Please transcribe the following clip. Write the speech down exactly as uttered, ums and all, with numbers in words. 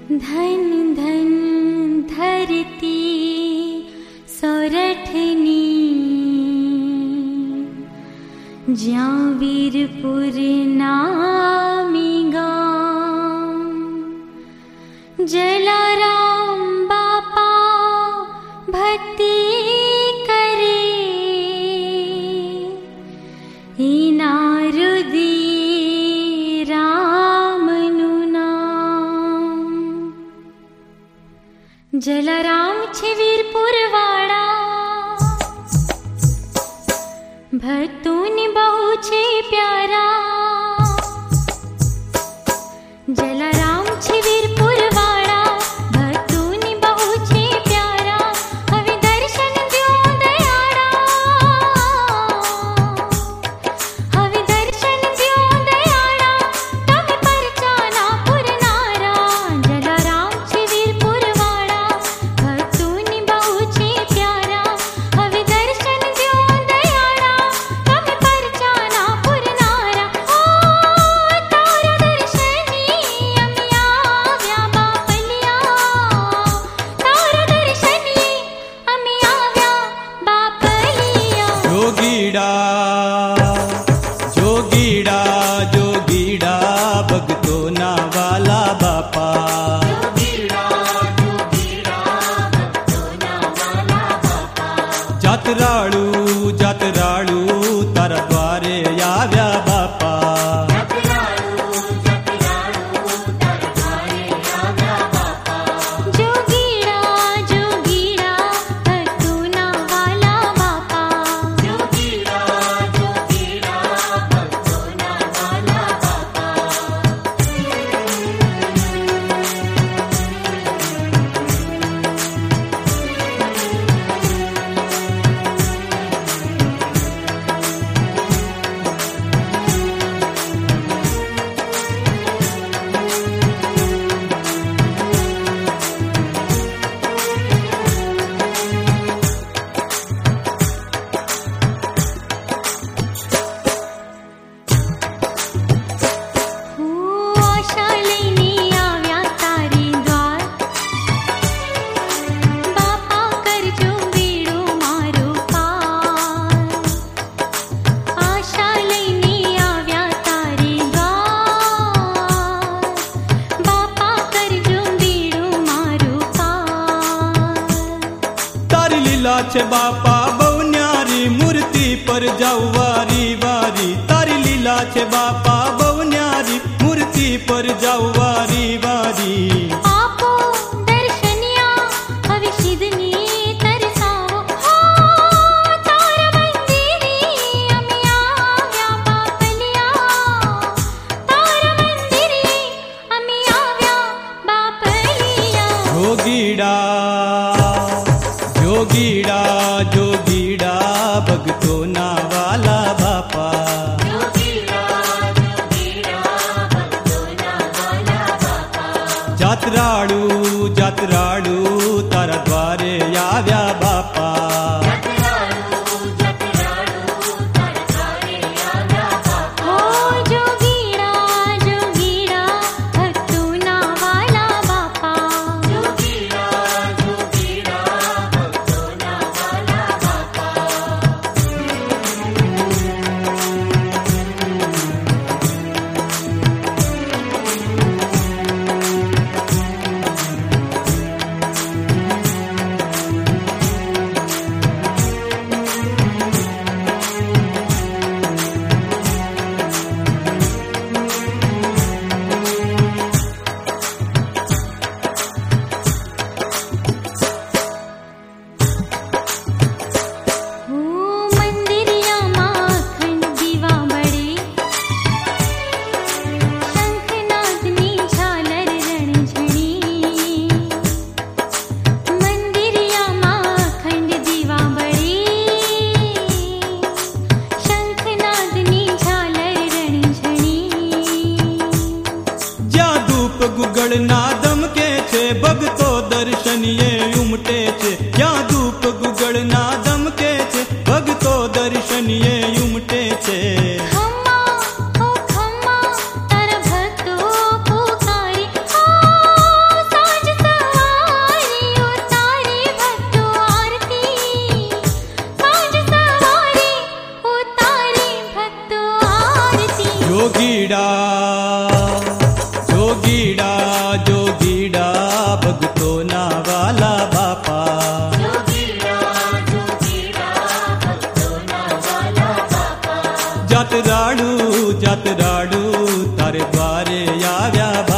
धन धन धरती सोरठनी ज्यां वीरपुर नामी गाँव जलाराम बापा भक्ति करे इनारुदी जलाराम छे वीरपुर वाड़ा भक्तों ने बहु छे प्यारा जलाराम छे वीरपुर वाड़ा भक्तों ने बहु छे प्यारा हवे दर्शन द्यो दयाड़ा हवे दर्शन द्यो दयाड़ा तमे परचाना पुरनारा जलाराम छे वीरपुर जोगीड़ा जोगीड़ा जोगीड़ा भगतो ना वाला बापा जोगीड़ा जोगीड़ा भगतो ना वाला बापा जातराळू जातराळू तारा द्वारे आव्या बापा छे बापा बहु न्यारी मूर्ति पर जाऊ वारी वारी तारी लीला छे बापा बहु न्यारी मूर्ति पर जाऊ वारी वारी आपो दर्शनिया हवे सिद्धनी तरसाओ हो तारा मंदिरी अमे आव्या बापलिया तारा मंदिरी अमे आव्या बापलिया जोगीड़ा जोगीड़ा जोगीड़ा भगतो ना वाला बापा जोगीड़ा जोगीड़ा भगतो ना वाला बापा जातराळू जातराळू तारा द्वारे आव्या बापा गुगल नादम के छे भगतो दर्शन ये उमटे छे क्या धूप गुगल नादम के छे भगतो दर्शन ये उमटे छे खम्मा ओ खम्मा तारा भक्तो पुकारी ओ द्वारे याव्या